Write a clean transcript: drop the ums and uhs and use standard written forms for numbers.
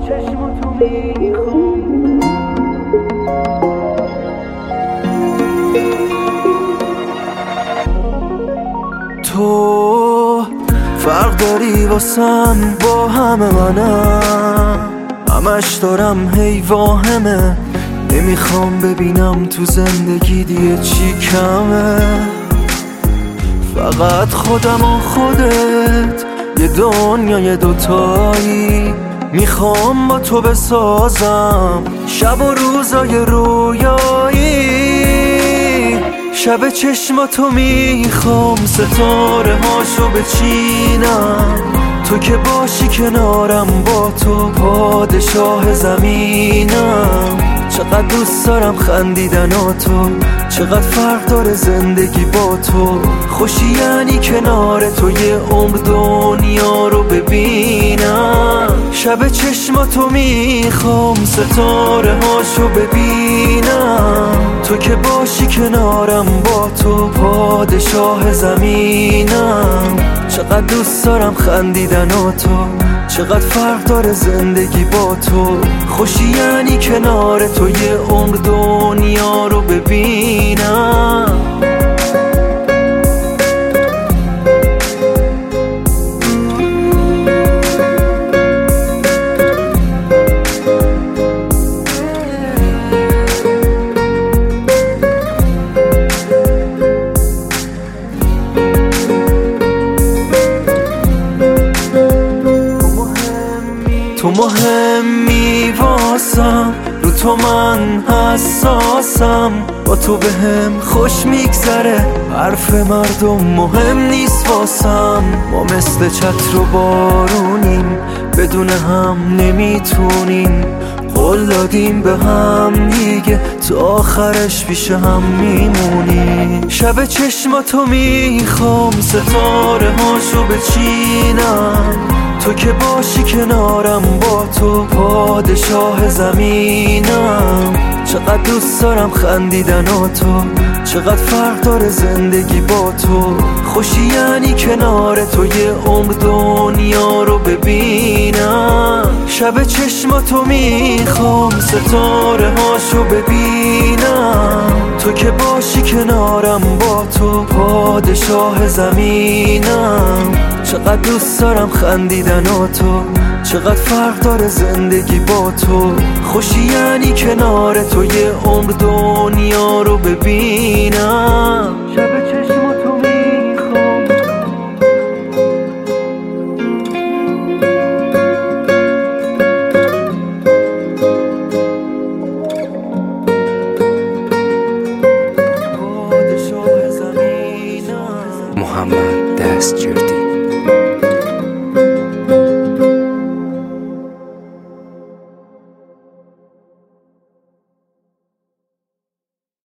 چشماتو میخوام. تو فرق داری واسم با همه منم، همش دارم هی واهمه، نمیخوام ببینم تو زندگی دیگه چی کمه. فقط خودم و خودت، یه دنیای دوتایی، میخوام با تو بسازم شب و روزای رویایی. شب چشماتو میخوام ستاره هاشو بچینم، تو که باشی کنارم با تو پادشاه زمینم. چقدر دوست دارم خندیدن و تو، چقدر فرق داره زندگی با تو. خوشی یعنی کنار تو یه عمر دنیا رو ببینم. شب چشماتو میخوام ستاره هاشو ببینم، تو که باشی کنارم با تو پادشاه زمینم. چقدر دوست دارم خندیدن و تو، چقدر فرق داره زندگی با تو. خوشی یعنی کنار تو یه عمر دنیا رو ببینم. تو مهمی واسم، رو تو من حساسم، با تو بهم خوش میگذره، حرف مردم مهم نیست واسم. ما مثل چتر و بارونیم، بدون هم نمیتونیم، قول دادیم به هم دیگه تا آخرش پیش هم میمونیم. شب چشماتو میخوام ستاره هاشو بچینم، تو که باشی کنارم با تو پادشاه زمینم. چقدر دوست دارم خندیدن و تو، چقدر فرق داره زندگی با تو. خوشی یعنی کنار تو یه عمر دنیا رو ببینم. شب چشماتو میخوام ستاره هاشو ببینم، تو که باشی کنارم با تو پادشاه زمینم. چقدر دوست دارم خندیدن و تو، چقدر فرق داره زندگی با تو. خوشی یعنی کنار تو یه عمر دنیا رو ببینم. شب چشماتو میخوام. محمد دستجردی.